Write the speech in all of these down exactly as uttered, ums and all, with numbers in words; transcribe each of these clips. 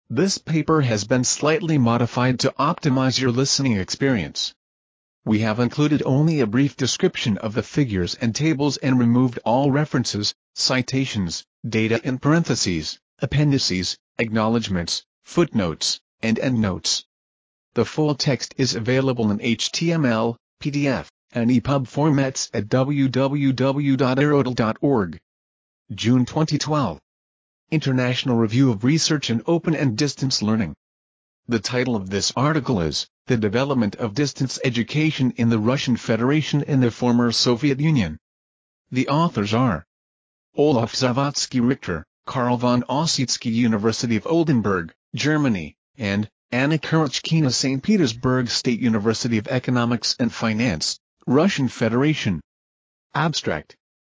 This paper has been slightly modified to optimize your listening experience. We have included only a brief description of the figures and tables and removed all references, citations, data in parentheses, appendices, acknowledgments, footnotes, and endnotes. The full text is available in H T M L, P D F, and E P U B formats at w w w dot aerodel dot org. June twenty twelve. International Review of Research in Open and Distance Learning. The title of this article is, The Development of Distance Education in the Russian Federation and the Former Soviet Union. The authors are Olaf Zawadzki-Richter, Karl von Ossietzky, University of Oldenburg, Germany, and Anna Kurachkina, Saint Petersburg State University of Economics and Finance, Russian Federation. Abstract.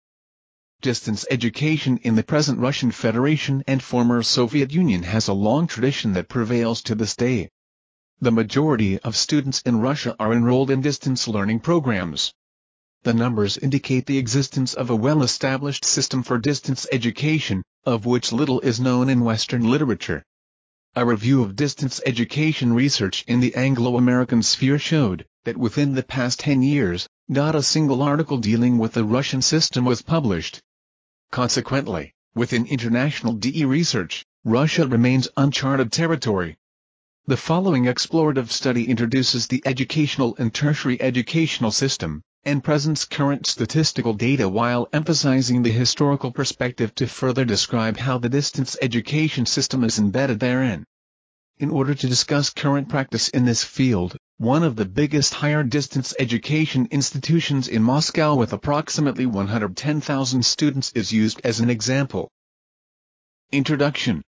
Distance education in the present Russian Federation and former Soviet Union has a long tradition that prevails to this day. The majority of students in Russia are enrolled in distance learning programs. The numbers indicate the existence of a well-established system for distance education, of which little is known in Western literature. A review of distance education research in the Anglo-American sphere showed that within the past ten years, not a single article dealing with the Russian system was published. Consequently, within international D E research, Russia remains uncharted territory. The following explorative study introduces the educational and tertiary educational system, and presents current statistical data while emphasizing the historical perspective to further describe how the distance education system is embedded therein. In order to discuss current practice in this field, one of the biggest higher distance education institutions in Moscow with approximately one hundred ten thousand students is used as an example. Introduction.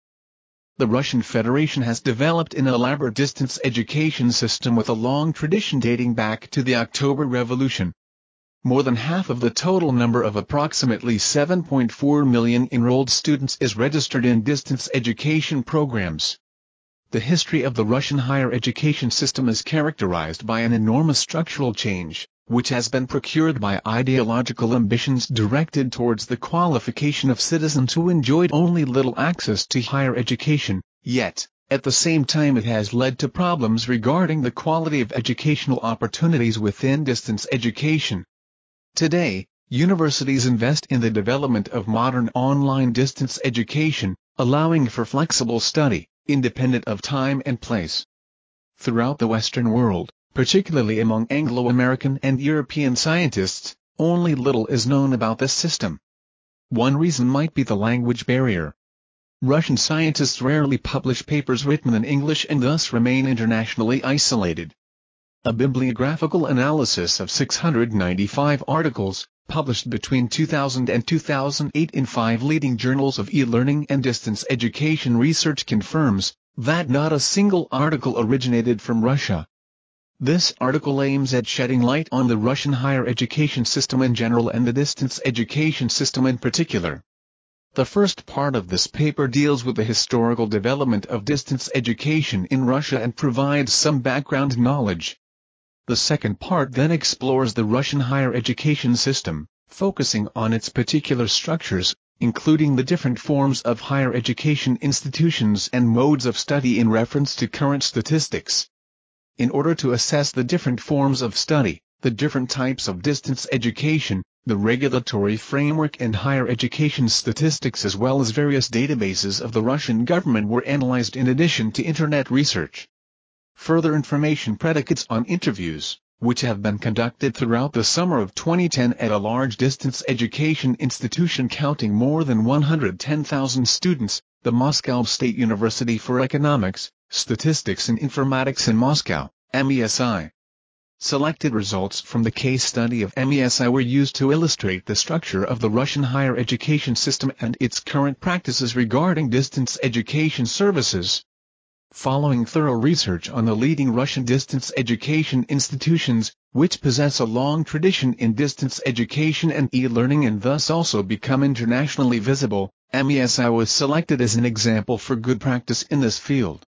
The Russian Federation has developed an elaborate distance education system with a long tradition dating back to the October Revolution. More than half of the total number of approximately seven point four million enrolled students is registered in distance education programs. The history of the Russian higher education system is characterized by an enormous structural change, which has been procured by ideological ambitions directed towards the qualification of citizens who enjoyed only little access to higher education, yet, at the same time it has led to problems regarding the quality of educational opportunities within distance education. Today, universities invest in the development of modern online distance education, allowing for flexible study, independent of time and place. Throughout the Western world, particularly among Anglo-American and European scientists, only little is known about this system. One reason might be the language barrier. Russian scientists rarely publish papers written in English and thus remain internationally isolated. A bibliographical analysis of six hundred ninety-five articles, published between two thousand and two thousand eight in five leading journals of e-learning and distance education research confirms that not a single article originated from Russia. This article aims at shedding light on the Russian higher education system in general and the distance education system in particular. The first part of this paper deals with the historical development of distance education in Russia and provides some background knowledge. The second part then explores the Russian higher education system, focusing on its particular structures, including the different forms of higher education institutions and modes of study in reference to current statistics. In order to assess the different forms of study, the different types of distance education, the regulatory framework and higher education statistics as well as various databases of the Russian government were analyzed in addition to Internet research. Further information predicates on interviews, which have been conducted throughout the summer of twenty ten at a large distance education institution counting more than one hundred ten thousand students, the Moscow State University for Economics, Statistics and Informatics in Moscow, M E S I. Selected results from the case study of M E S I were used to illustrate the structure of the Russian higher education system and its current practices regarding distance education services. Following thorough research on the leading Russian distance education institutions, which possess a long tradition in distance education and e-learning and thus also become internationally visible, M E S I was selected as an example for good practice in this field.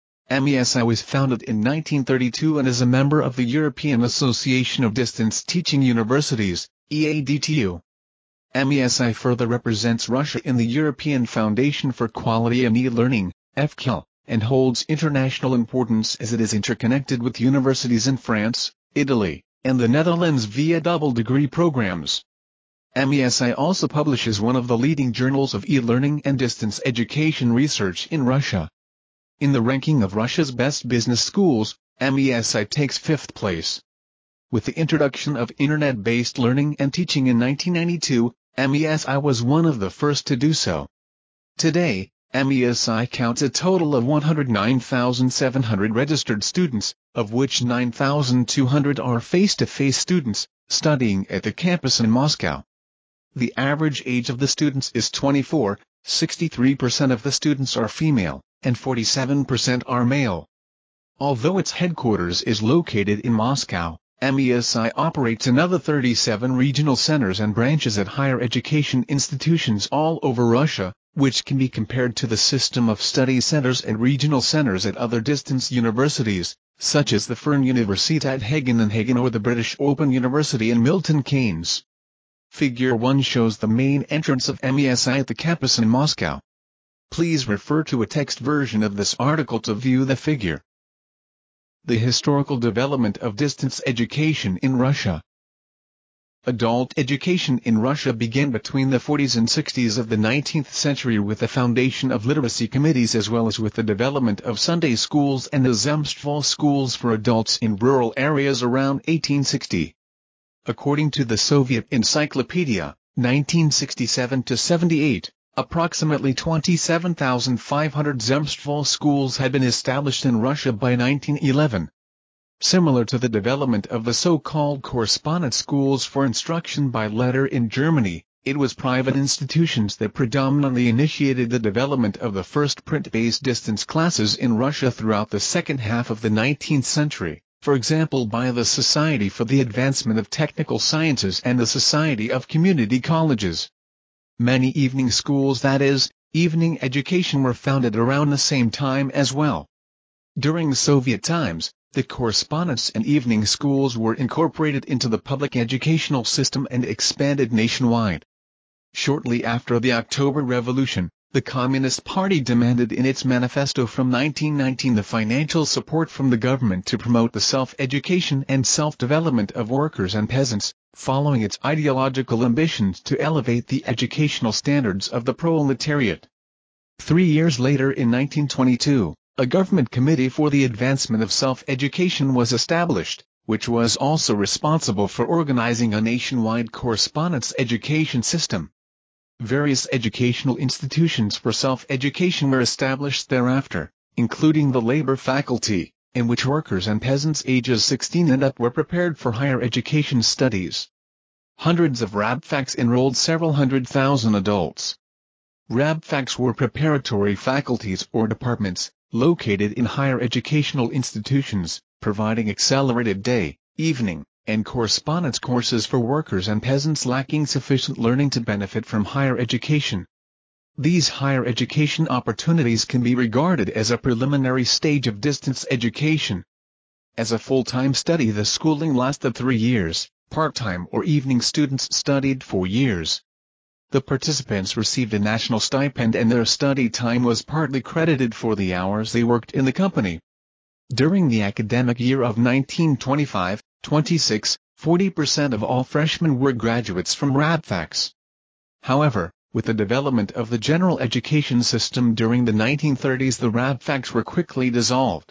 M E S I was founded in nineteen thirty-two and is a member of the European Association of Distance Teaching Universities, E A D T U. M E S I further represents Russia in the European Foundation for Quality in E-Learning, F C I L, and holds international importance as it is interconnected with universities in France, Italy, and the Netherlands via double degree programs. M E S I also publishes one of the leading journals of e-learning and distance education research in Russia. In the ranking of Russia's best business schools, M E S I takes fifth place. With the introduction of internet-based learning and teaching in nineteen ninety-two, M E S I was one of the first to do so. Today, M E S I counts a total of one hundred nine thousand seven hundred registered students, of which nine thousand two hundred are face-to-face students, studying at the campus in Moscow. The average age of the students is twenty-four, sixty-three percent of the students are female, and forty-seven percent are male. Although its headquarters is located in Moscow, M E S I operates another thirty-seven regional centers and branches at higher education institutions all over Russia, which can be compared to the system of study centers and regional centers at other distance universities, such as the Fernuniversität Hagen in Hagen or the British Open University in Milton Keynes. Figure one shows the main entrance of M E S I at the campus in Moscow. Please refer to a text version of this article to view the figure. The historical development of distance education in Russia. Adult education in Russia began between the forties and sixties of the nineteenth century with the foundation of literacy committees as well as with the development of Sunday schools and the Zemstvo schools for adults in rural areas around eighteen sixty. According to the Soviet Encyclopedia, nineteen sixty-seven to seventy-eight, approximately twenty-seven thousand five hundred Zemstvo schools had been established in Russia by nineteen eleven. Similar to the development of the so-called correspondence schools for instruction by letter in Germany, it was private institutions that predominantly initiated the development of the first print-based distance classes in Russia throughout the second half of the nineteenth century. For example by the Society for the Advancement of Technical Sciences and the Society of Community Colleges. Many evening schools, that is, evening education, were founded around the same time as well. During Soviet times, the correspondence and evening schools were incorporated into the public educational system and expanded nationwide. Shortly after the October Revolution, the Communist Party demanded in its manifesto from nineteen nineteen the financial support from the government to promote the self-education and self-development of workers and peasants, following its ideological ambitions to elevate the educational standards of the proletariat. Three years later in nineteen twenty-two, a government committee for the advancement of self-education was established, which was also responsible for organizing a nationwide correspondence education system. Various educational institutions for self-education were established thereafter, including the labor faculty, in which workers and peasants ages sixteen and up were prepared for higher education studies. Hundreds of rabfaks enrolled several hundred thousand adults. Rabfaks were preparatory faculties or departments, located in higher educational institutions, providing accelerated day, evening, and correspondence courses for workers and peasants lacking sufficient learning to benefit from higher education. These higher education opportunities can be regarded as a preliminary stage of distance education. As a full-time study, the schooling lasted three years, part-time or evening students studied four years. The participants received a national stipend and their study time was partly credited for the hours they worked in the company. During the academic year of nineteen twenty-five twenty-six, forty percent of all freshmen were graduates from rabfaks. However, with the development of the general education system during the nineteen thirties, the rabfaks were quickly dissolved.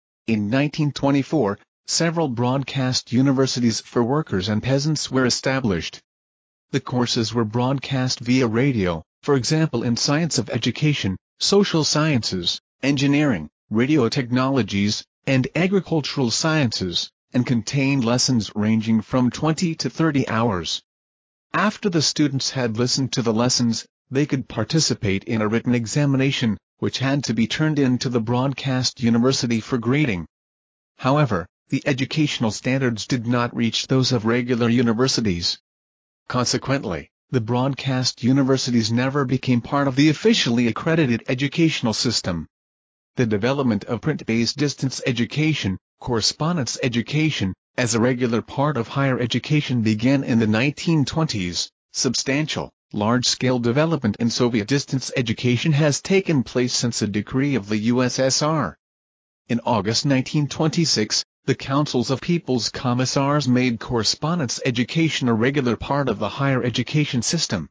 In nineteen twenty-four, several broadcast universities for workers and peasants were established. The courses were broadcast via radio, for example in science of education, social sciences, engineering, radio technologies, and agricultural sciences, and contained lessons ranging from twenty to thirty hours. After the students had listened to the lessons, they could participate in a written examination, which had to be turned in to the broadcast university for grading. However, the educational standards did not reach those of regular universities. Consequently, the broadcast universities never became part of the officially accredited educational system. The development of print-based distance education, correspondence education, as a regular part of higher education began in the nineteen twenties. Substantial, Large-scale development in Soviet distance education has taken place since a decree of the U S S R. In August nineteen twenty-six, the Councils of People's Commissars made correspondence education a regular part of the higher education system.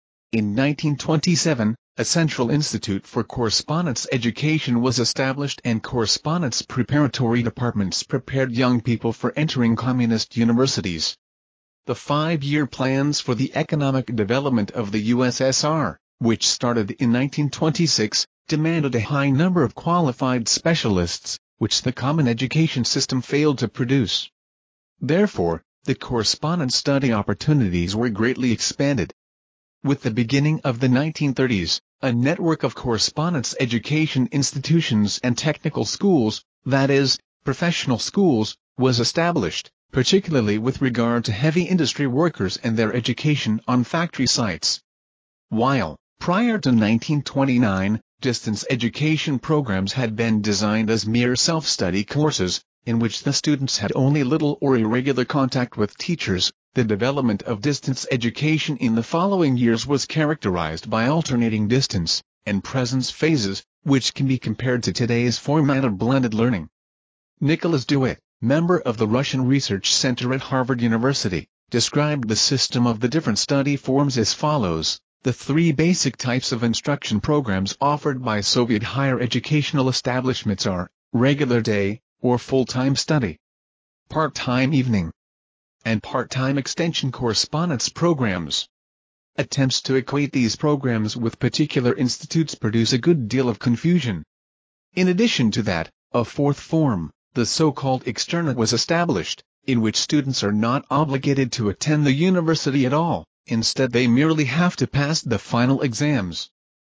In nineteen twenty-seven, a Central Institute for Correspondence Education was established and correspondence preparatory departments prepared young people for entering communist universities. The five-year plans for the economic development of the U S S R, which started in nineteen twenty-six, demanded a high number of qualified specialists, which the common education system failed to produce. Therefore, the correspondence study opportunities were greatly expanded. With the beginning of the nineteen thirties, a network of correspondence education institutions and technical schools, that is, professional schools, was established, particularly with regard to heavy industry workers and their education on factory sites. While, prior to nineteen twenty-nine, distance education programs had been designed as mere self-study courses, in which the students had only little or irregular contact with teachers, the development of distance education in the following years was characterized by alternating distance and presence phases, which can be compared to today's format of blended learning. Nicholas DeWitt, member of the Russian Research Center at Harvard University, described the system of the different study forms as follows. The three basic types of instruction programs offered by Soviet higher educational establishments are regular day, or full-time study, part-time evening, and part-time extension correspondence programs. Attempts to equate these programs with particular institutes produce a good deal of confusion. In addition to that, a fourth form, the so-called externate, was established, in which students are not obligated to attend the university at all. Instead, they merely have to pass the final exams.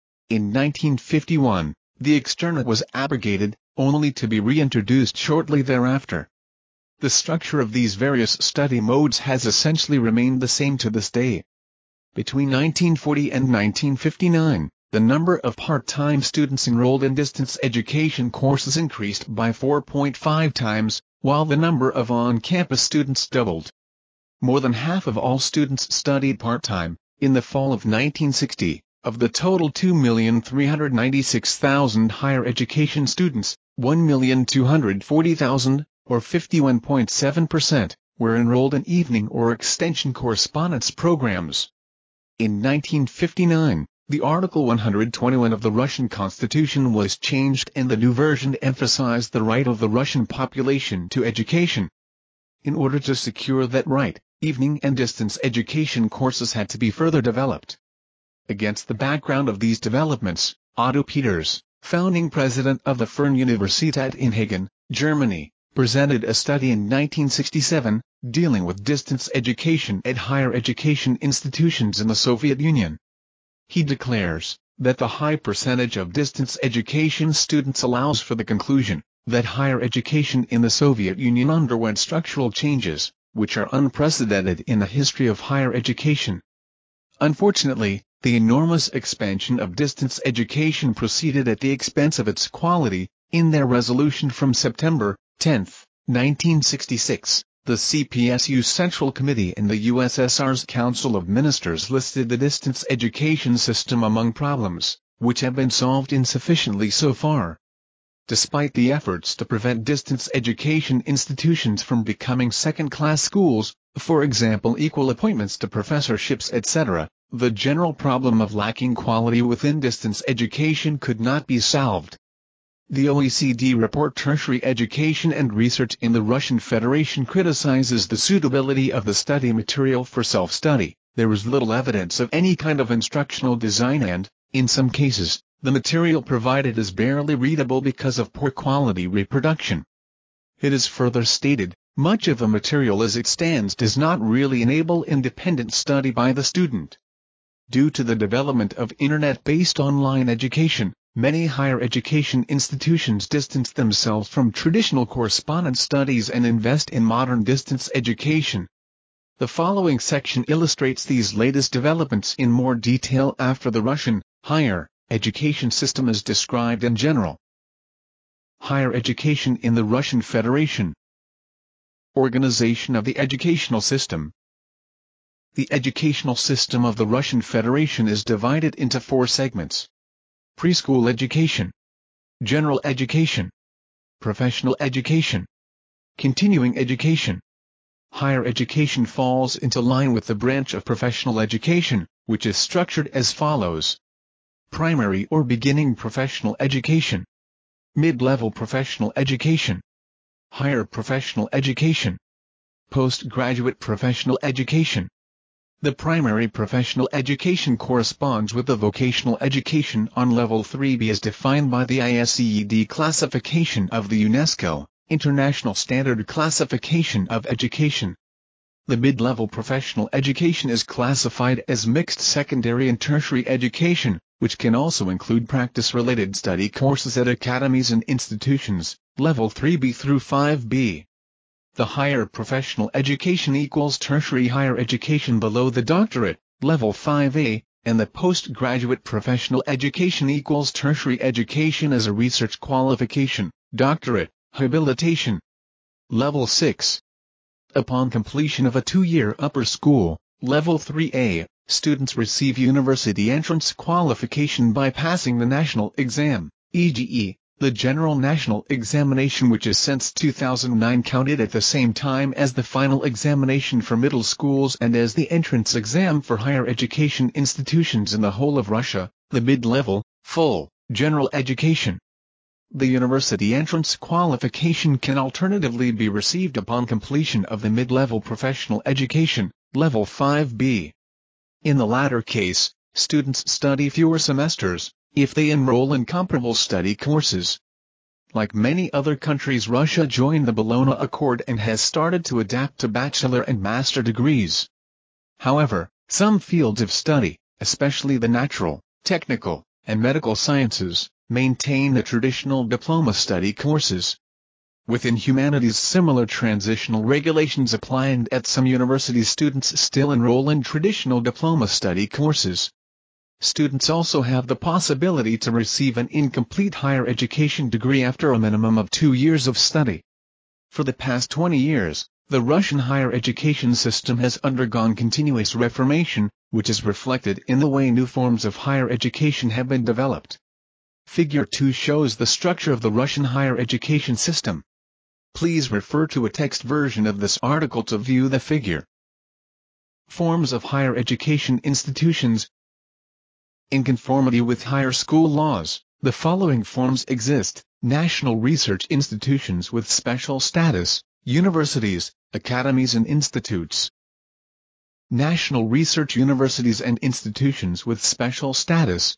In nineteen fifty-one, the externate was abrogated, only to be reintroduced shortly thereafter. The structure of these various study modes has essentially remained the same to this day. Between nineteen forty and nineteen fifty-nine, the number of part-time students enrolled in distance education courses increased by four point five times, while the number of on-campus students doubled. More than half of all students studied part-time. In the fall of nineteen sixty, of the total two million three hundred ninety-six thousand higher education students, one million two hundred forty thousand, or fifty-one point seven percent, were enrolled in evening or extension correspondence programs. In nineteen fifty-nine, the Article one hundred twenty-one of the Russian Constitution was changed and the new version emphasized the right of the Russian population to education. In order to secure that right, evening and distance education courses had to be further developed. Against the background of these developments, Otto Peters, founding president of the Fernuniversität in Hagen, Germany, presented a study in nineteen sixty-seven, dealing with distance education at higher education institutions in the Soviet Union. He declares that the high percentage of distance education students allows for the conclusion that higher education in the Soviet Union underwent structural changes, which are unprecedented in the history of higher education. Unfortunately, the enormous expansion of distance education proceeded at the expense of its quality. In their resolution from September tenth, nineteen sixty-six, the C P S U Central Committee in the U S S R's Council of Ministers listed the distance education system among problems, which have been solved insufficiently so far. Despite the efforts to prevent distance education institutions from becoming second-class schools, for example equal appointments to professorships et cetera, the general problem of lacking quality within distance education could not be solved. The O E C D report Tertiary Education and Research in the Russian Federation criticizes the suitability of the study material for self-study. There is little evidence of any kind of instructional design and, in some cases, the material provided is barely readable because of poor quality reproduction. It is further stated, much of the material as it stands does not really enable independent study by the student. Due to the development of internet-based online education, many higher education institutions distance themselves from traditional correspondence studies and invest in modern distance education. The following section illustrates these latest developments in more detail after the Russian higher education system is described in general. Higher education in the Russian Federation. Organization of the educational system. The educational system of the Russian Federation is divided into four segments: preschool education, general education, professional education, continuing education. Higher education falls into line with the branch of professional education, which is structured as follows: primary or beginning professional education, mid-level professional education, higher professional education, postgraduate professional education. The primary professional education corresponds with the vocational education on level three B as defined by the I S E E D classification of the UNESCO, International Standard Classification of Education. The mid-level professional education is classified as mixed secondary and tertiary education, which can also include practice-related study courses at academies and institutions, level three B through five B. The higher professional education equals tertiary higher education below the doctorate, level five A, and the postgraduate professional education equals tertiary education as a research qualification, doctorate, habilitation. Level six. Upon completion of a two-year upper school, level three A, students receive university entrance qualification by passing the national exam, for example, the General National Examination, which is since two thousand nine counted at the same time as the final examination for middle schools and as the entrance exam for higher education institutions in the whole of Russia, the mid-level, full, general education. The university entrance qualification can alternatively be received upon completion of the mid-level professional education, level five B. In the latter case, students study fewer semesters, if they enroll in comparable study courses. Like many other countries, Russia joined the Bologna Accord and has started to adapt to bachelor and master degrees. However, some fields of study, especially the natural, technical, and medical sciences, maintain the traditional diploma study courses. Within humanities, similar transitional regulations apply, and at some universities students still enroll in traditional diploma study courses. Students also have the possibility to receive an incomplete higher education degree after a minimum of two years of study. For the past twenty years, the Russian higher education system has undergone continuous reformation, which is reflected in the way new forms of higher education have been developed. Figure two shows the structure of the Russian higher education system. Please refer to a text version of this article to view the figure. Forms of higher education institutions. In conformity with higher school laws, the following forms exist: national research institutions with special status, universities, academies and institutes. National research universities and institutions with special status.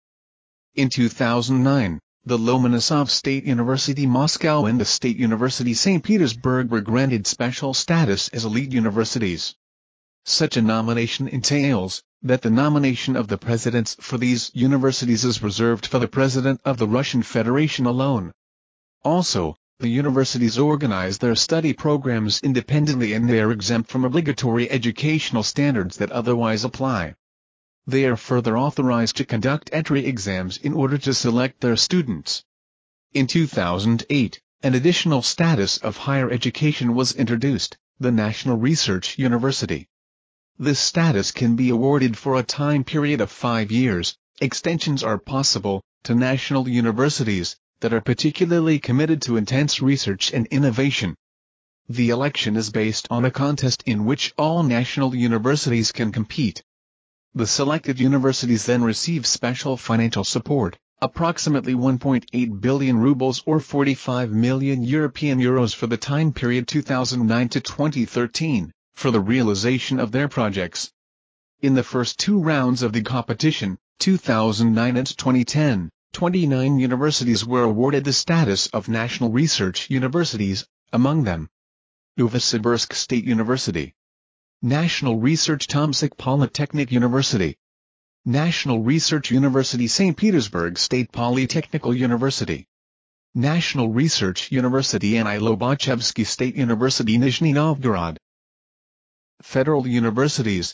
In two thousand nine, the Lomonosov State University Moscow and the State University Saint Petersburg were granted special status as elite universities. Such a nomination entails that the nomination of the presidents for these universities is reserved for the President of the Russian Federation alone. Also, the universities organize their study programs independently and they are exempt from obligatory educational standards that otherwise apply. They are further authorized to conduct entry exams in order to select their students. In two thousand eight, an additional status of higher education was introduced, the National Research University. This status can be awarded for a time period of five years, extensions are possible, to national universities that are particularly committed to intense research and innovation. The election is based on a contest in which all national universities can compete. The selected universities then receive special financial support, approximately one point eight billion rubles or forty-five million European euros for the time period two thousand nine to twenty thirteen. For the realization of their projects. In the first two rounds of the competition, two thousand nine and twenty ten, twenty-nine universities were awarded the status of national research universities, among them Novosibirsk State University, National Research Tomsk Polytechnic University, National Research University Saint Petersburg State Polytechnical University, National Research University N I Lobachevsky State University Nizhny Novgorod. Federal universities.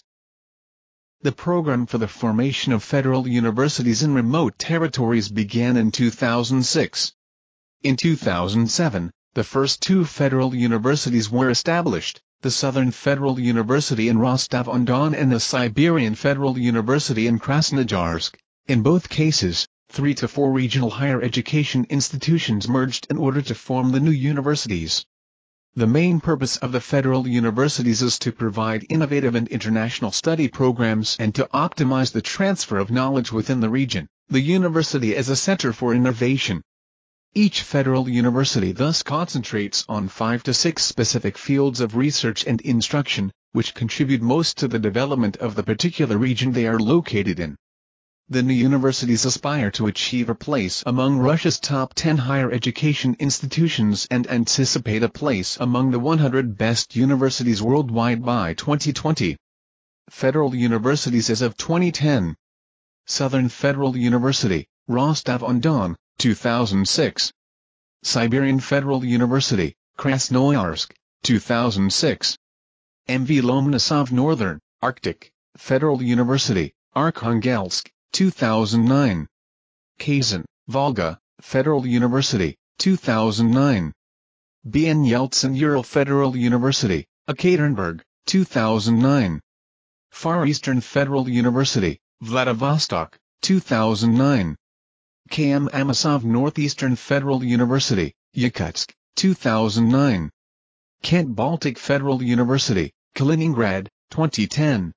The program for the formation of federal universities in remote territories began in two thousand six. In two thousand seven, the first two federal universities were established, the Southern Federal University in Rostov-on-Don and the Siberian Federal University in Krasnoyarsk. In both cases, three to four regional higher education institutions merged in order to form the new universities. The main purpose of the federal universities is to provide innovative and international study programs and to optimize the transfer of knowledge within the region, the university as a center for innovation. Each federal university thus concentrates on five to six specific fields of research and instruction, which contribute most to the development of the particular region they are located in. The new universities aspire to achieve a place among Russia's top ten higher education institutions and anticipate a place among the one hundred best universities worldwide by twenty twenty. Federal universities as of twenty ten. Southern Federal University, Rostov-on-Don, two thousand six. Siberian Federal University, Krasnoyarsk, two thousand six. M V Lomonosov Northern, Arctic, Federal University, Arkhangelsk, two thousand nine. Kazan, Volga, Federal University, two thousand nine. B N Yeltsin Ural Federal University, Ekaterinburg, two thousand nine. Far Eastern Federal University, Vladivostok, two thousand nine. K M Amasov Northeastern Federal University, Yakutsk, two thousand nine. Kent Baltic Federal University, Kaliningrad, twenty ten.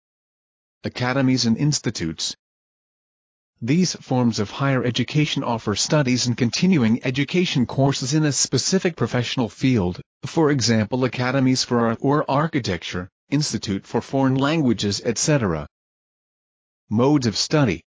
Academies and institutes. These forms of higher education offer studies and continuing education courses in a specific professional field, for example academies for art or architecture, institute for foreign languages, et cetera. Modes of study.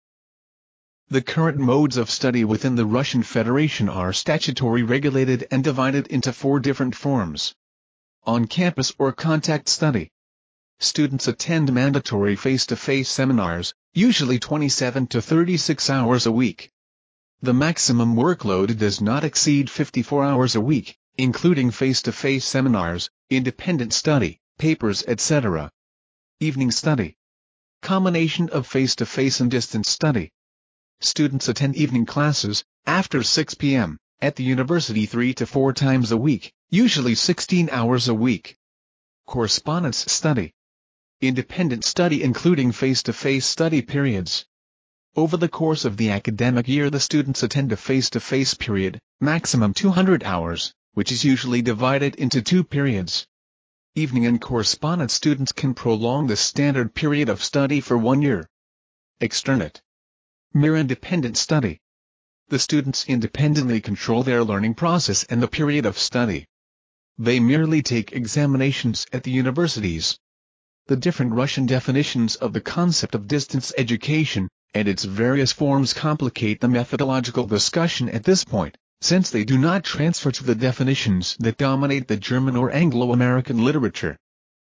The current modes of study within the Russian Federation are statutory regulated and divided into four different forms. On-campus or contact study. Students attend mandatory face-to-face seminars, usually twenty-seven to thirty-six hours a week. The maximum workload does not exceed fifty-four hours a week, including face-to-face seminars, independent study, papers, et cetera. Evening study. Combination of face-to-face and distance study. Students attend evening classes, after six p m, at the university three to four times a week, usually sixteen hours a week. Correspondence study. Independent study including face-to-face study periods. Over the course of the academic year the students attend a face-to-face period, maximum two hundred hours, which is usually divided into two periods. Evening and correspondence students can prolong the standard period of study for one year. Externate. Mere independent study. The students independently control their learning process and the period of study. They merely take examinations at the universities. The different Russian definitions of the concept of distance education, and its various forms complicate the methodological discussion at this point, since they do not transfer to the definitions that dominate the German or Anglo-American literature.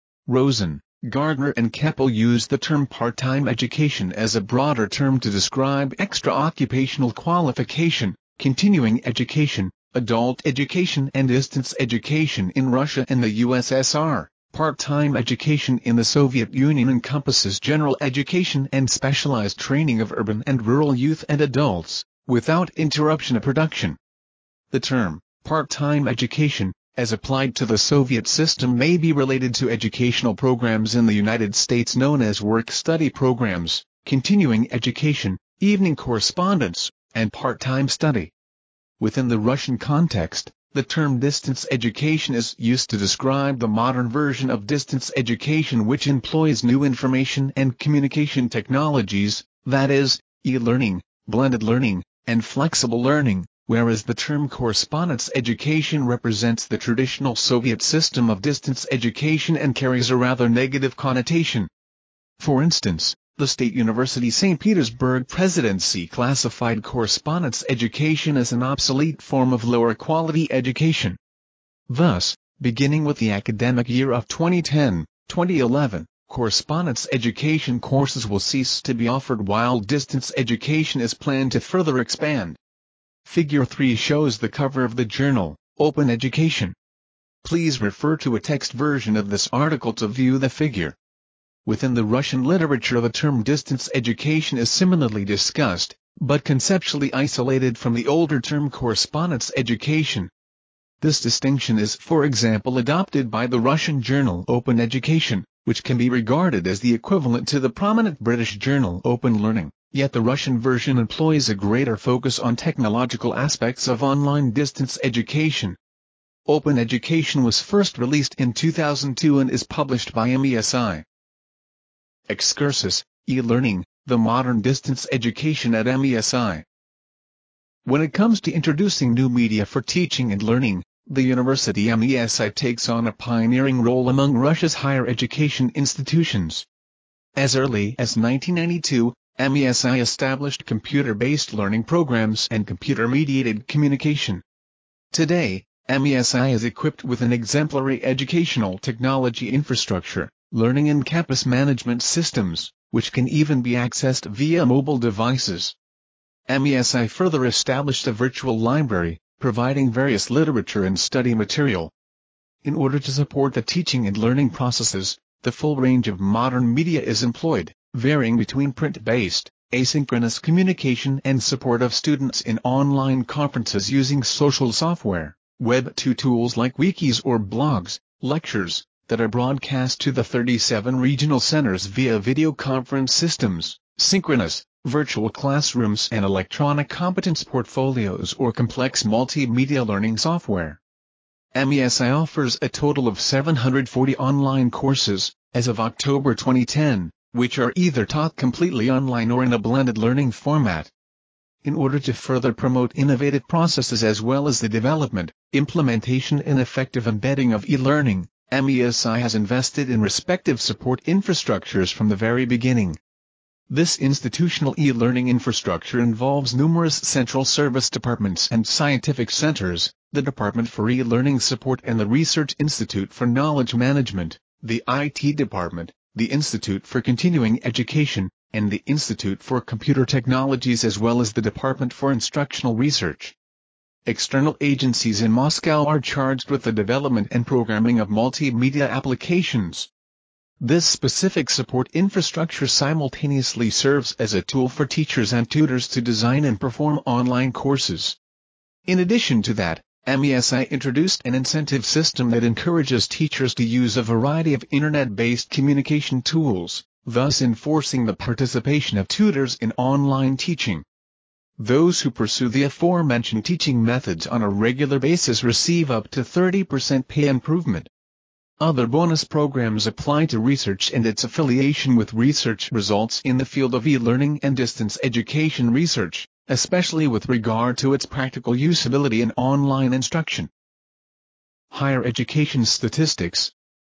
Rosen, Gardner and Keppel use the term part-time education as a broader term to describe extra-occupational qualification, continuing education, adult education and distance education in Russia and the U S S R. Part-time education in the Soviet Union encompasses general education and specialized training of urban and rural youth and adults, without interruption of production. The term, part-time education, as applied to the Soviet system may be related to educational programs in the United States known as work-study programs, continuing education, evening correspondence, and part-time study. Within the Russian context, the term distance education is used to describe the modern version of distance education which employs new information and communication technologies, that is, e-learning, blended learning, and flexible learning, whereas the term correspondence education represents the traditional Soviet system of distance education and carries a rather negative connotation. For instance, the State University Saint Petersburg Presidency classified correspondence education as an obsolete form of lower-quality education. Thus, beginning with the academic year of twenty ten to twenty eleven, correspondence education courses will cease to be offered while distance education is planned to further expand. Figure three shows the cover of the journal, Open Education. Please refer to a text version of this article to view the figure. Within the Russian literature the term distance education is similarly discussed, but conceptually isolated from the older term correspondence education. This distinction is, for example, adopted by the Russian journal Open Education, which can be regarded as the equivalent to the prominent British journal Open Learning, yet the Russian version employs a greater focus on technological aspects of online distance education. Open Education was first released in two thousand two and is published by M E S I. Excursus, e-learning, the modern distance education at M E S I. When it comes to introducing new media for teaching and learning, the University M E S I takes on a pioneering role among Russia's higher education institutions. As early as nineteen ninety-two, M E S I established computer-based learning programs and computer-mediated communication. Today, M E S I is equipped with an exemplary educational technology infrastructure, learning and campus management systems, which can even be accessed via mobile devices. M E S I further established a virtual library, providing various literature and study material. In order to support the teaching and learning processes, the full range of modern media is employed, varying between print-based, asynchronous communication and support of students in online conferences using social software, Web two tools like wikis or blogs, lectures, that are broadcast to the thirty-seven regional centers via video conference systems, synchronous, virtual classrooms and electronic competence portfolios or complex multimedia learning software. M E S I offers a total of seven hundred forty online courses, as of October twenty ten, which are either taught completely online or in a blended learning format. In order to further promote innovative processes as well as the development, implementation and effective embedding of e-learning, M E S I has invested in respective support infrastructures from the very beginning. This institutional e-learning infrastructure involves numerous central service departments and scientific centers, the Department for E-Learning Support and the Research Institute for Knowledge Management, the I T Department, the Institute for Continuing Education, and the Institute for Computer Technologies as well as the Department for Instructional Research. External agencies in Moscow are charged with the development and programming of multimedia applications. This specific support infrastructure simultaneously serves as a tool for teachers and tutors to design and perform online courses. In addition to that, M E S I introduced an incentive system that encourages teachers to use a variety of internet-based communication tools, thus enforcing the participation of tutors in online teaching. Those who pursue the aforementioned teaching methods on a regular basis receive up to thirty percent pay improvement. Other bonus programs apply to research and its affiliation with research results in the field of e-learning and distance education research, especially with regard to its practical usability in online instruction. Higher education statistics.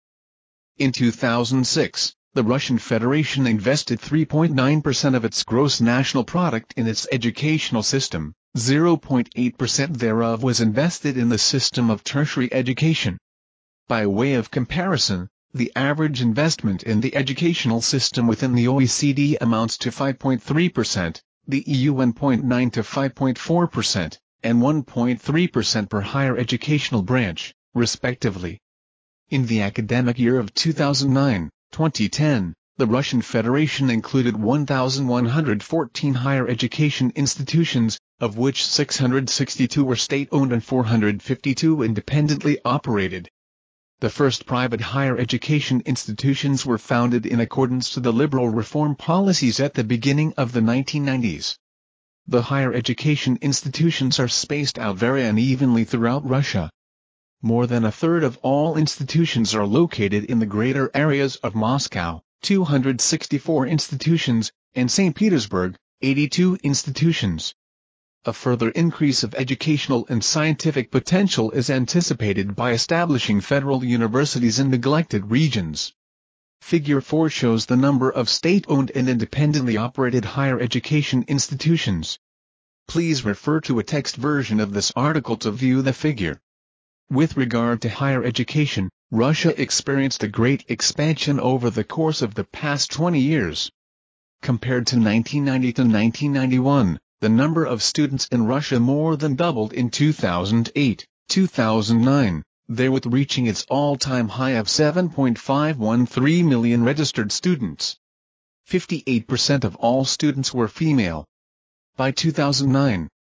In two thousand six, the Russian Federation invested three point nine percent of its gross national product in its educational system, zero point eight percent thereof was invested in the system of tertiary education. By way of comparison, the average investment in the educational system within the O E C D amounts to five point three percent, the E U one point nine to five point four percent, and one point three percent per higher educational branch, respectively. In the academic year of two thousand nine to twenty ten, the Russian Federation included one thousand one hundred fourteen higher education institutions, of which six hundred sixty-two were state-owned and four hundred fifty-two independently operated. The first private higher education institutions were founded in accordance to the liberal reform policies at the beginning of the nineteen nineties. The higher education institutions are spaced out very unevenly throughout Russia. More than a third of all institutions are located in the greater areas of Moscow, two hundred sixty-four institutions, and Saint Petersburg, eighty-two institutions. A further increase of educational and scientific potential is anticipated by establishing federal universities in neglected regions. Figure four shows the number of state-owned and independently operated higher education institutions. Please refer to a text version of this article to view the figure. With regard to higher education, Russia experienced a great expansion over the course of the past twenty years. Compared to nineteen ninety to nineteen ninety-one, the number of students in Russia more than doubled in two thousand eight to two thousand nine, therewith reaching its all-time high of seven point five one three million registered students. fifty-eight percent of all students were female. By two thousand nine,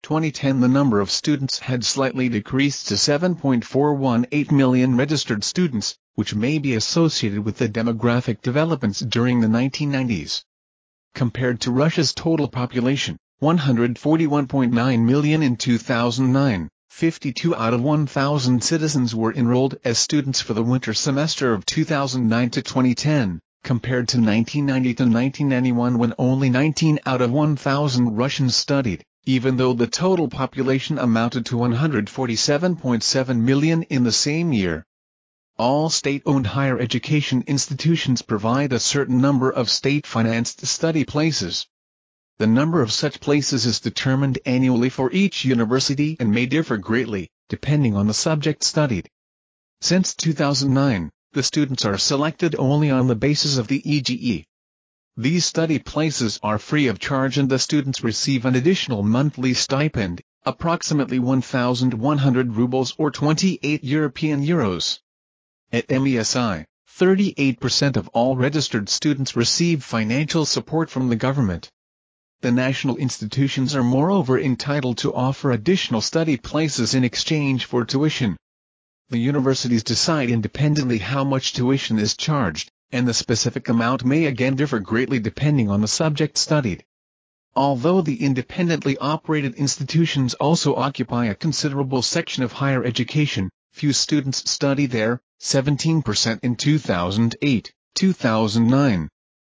twenty ten the number of students had slightly decreased to seven point four one eight million registered students, which may be associated with the demographic developments during the nineteen nineties. Compared to Russia's total population, one hundred forty-one point nine million in two thousand nine, fifty-two out of one thousand citizens were enrolled as students for the winter semester of two thousand nine to twenty ten, compared to nineteen ninety to nineteen ninety-one when only nineteen out of one thousand Russians studied, even though the total population amounted to one hundred forty-seven point seven million in the same year. All state-owned higher education institutions provide a certain number of state-financed study places. The number of such places is determined annually for each university and may differ greatly, depending on the subject studied. Since two thousand nine, the students are selected only on the basis of the E G E. These study places are free of charge and the students receive an additional monthly stipend, approximately one thousand one hundred rubles or twenty-eight European euros. At M E S I, thirty-eight percent of all registered students receive financial support from the government. The national institutions are moreover entitled to offer additional study places in exchange for tuition. The universities decide independently how much tuition is charged, and the specific amount may again differ greatly depending on the subject studied. Although the independently operated institutions also occupy a considerable section of higher education, few students study there, seventeen percent in two thousand eight, two thousand nine.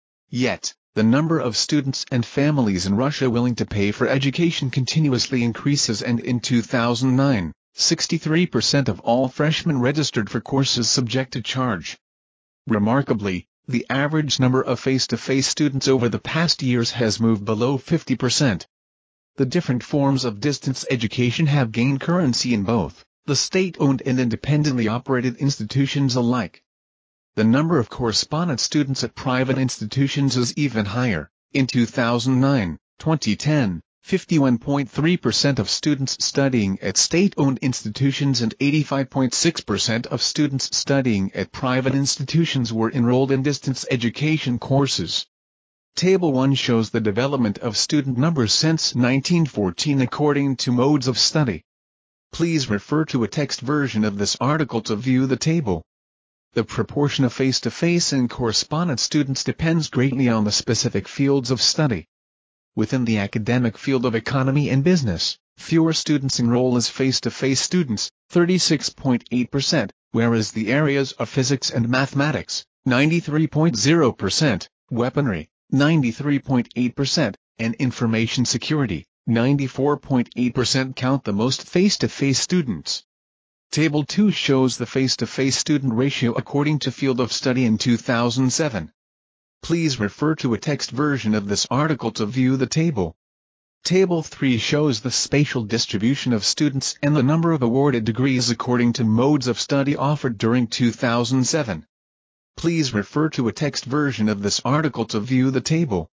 Yet, the number of students and families in Russia willing to pay for education continuously increases and in two thousand nine, sixty-three percent of all freshmen registered for courses subject to charge. Remarkably, the average number of face-to-face students over the past years has moved below fifty percent. The different forms of distance education have gained currency in both the state-owned and independently operated institutions alike. The number of correspondence students at private institutions is even higher. In two thousand nine, twenty ten, fifty-one point three percent of students studying at state-owned institutions and eighty-five point six percent of students studying at private institutions were enrolled in distance education courses. Table one shows the development of student numbers since nineteen fourteen according to modes of study. Please refer to a text version of this article to view the table. The proportion of face-to-face and correspondence students depends greatly on the specific fields of study. Within the academic field of economy and business, fewer students enroll as face-to-face students, thirty-six point eight percent, whereas the areas of physics and mathematics, ninety-three point zero percent, weaponry, ninety-three point eight percent, and information security, ninety-four point eight percent count the most face-to-face students. Table two shows the face-to-face student ratio according to field of study in two thousand seven. Please refer to a text version of this article to view the table. Table three shows the spatial distribution of students and the number of awarded degrees according to modes of study offered during two thousand seven. Please refer to a text version of this article to view the table.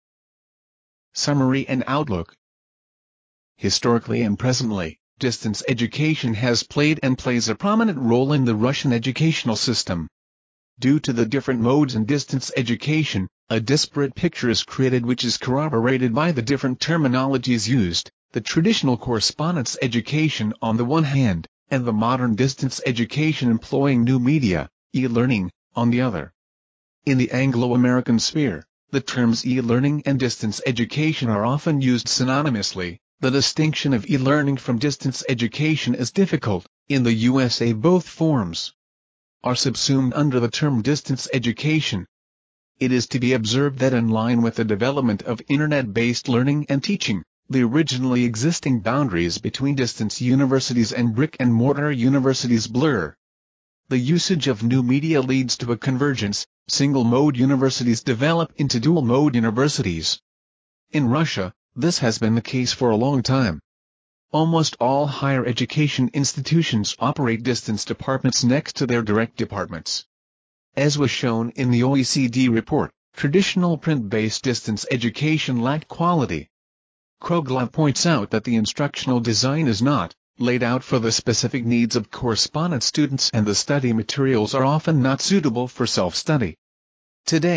Summary and outlook. Historically and presently, distance education has played and plays a prominent role in the Russian educational system. Due to the different modes in distance education, a disparate picture is created which is corroborated by the different terminologies used, the traditional correspondence education on the one hand, and the modern distance education employing new media, e-learning, on the other. In the Anglo-American sphere, the terms e-learning and distance education are often used synonymously. The distinction of e-learning from distance education is difficult. In the U S A both forms are subsumed under the term distance education. It is to be observed that in line with the development of internet-based learning and teaching, the originally existing boundaries between distance universities and brick-and-mortar universities blur. The usage of new media leads to a convergence. Single-mode universities develop into dual-mode universities. In Russia, this has been the case for a long time. Almost all higher education institutions operate distance departments next to their direct departments. As was shown in the O E C D report, traditional print-based distance education lacked quality. Kruglev points out that the instructional design is not laid out for the specific needs of correspondence students and the study materials are often not suitable for self-study. Today,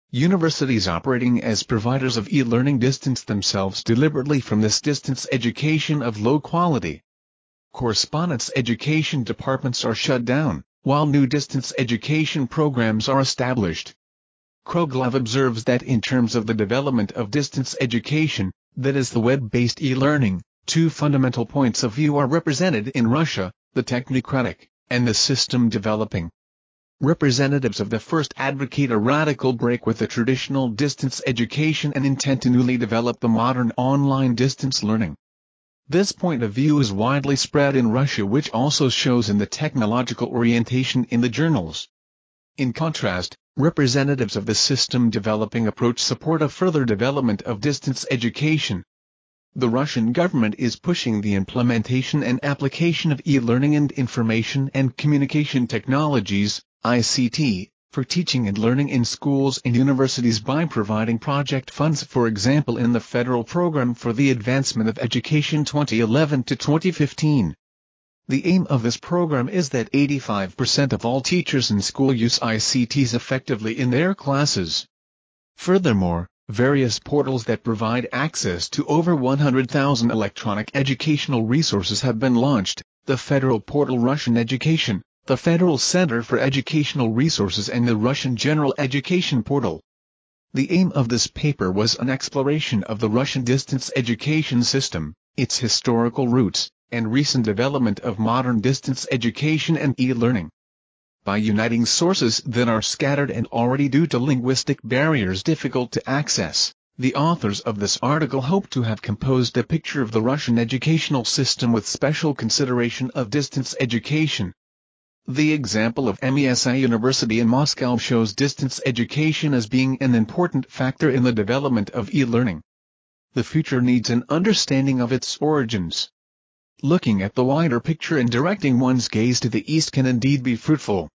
Universities operating as providers of e-learning distance themselves deliberately from this distance education of low quality. Correspondence education departments are shut down, while new distance education programs are established. Kroglov observes that in terms of the development of distance education, that is the web-based e-learning, two fundamental points of view are represented in Russia, the technocratic, and the system developing. Representatives of the first advocate a radical break with the traditional distance education and intend to newly develop the modern online distance learning. This point of view is widely spread in Russia, which also shows in the technological orientation in the journals. In contrast, representatives of the system developing approach support a further development of distance education. The Russian government is pushing the implementation and application of e-learning and information and communication technologies, I C T, for teaching and learning in schools and universities by providing project funds, for example in the Federal Program for the Advancement of Education twenty eleven to twenty fifteen. The aim of this program is that eighty-five percent of all teachers in school use I C Ts effectively in their classes. Furthermore, various portals that provide access to over one hundred thousand electronic educational resources have been launched: the Federal Portal Russian Education, the Federal Center for Educational Resources, and the Russian General Education Portal. The aim of this paper was an exploration of the Russian distance education system, its historical roots, and recent development of modern distance education and e-learning. By uniting sources that are scattered and already due to linguistic barriers difficult to access, the authors of this article hope to have composed a picture of the Russian educational system with special consideration of distance education. The example of M E S I University in Moscow shows distance education as being an important factor in the development of e-learning. The future needs an understanding of its origins. Looking at the wider picture and directing one's gaze to the east can indeed be fruitful.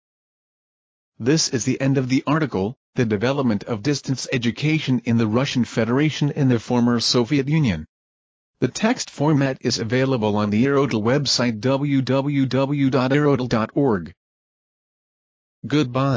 This is the end of the article, The Development of Distance Education in the Russian Federation and the Former Soviet Union. The text format is available on the Aerodel website w w w dot aerodel dot org. Goodbye.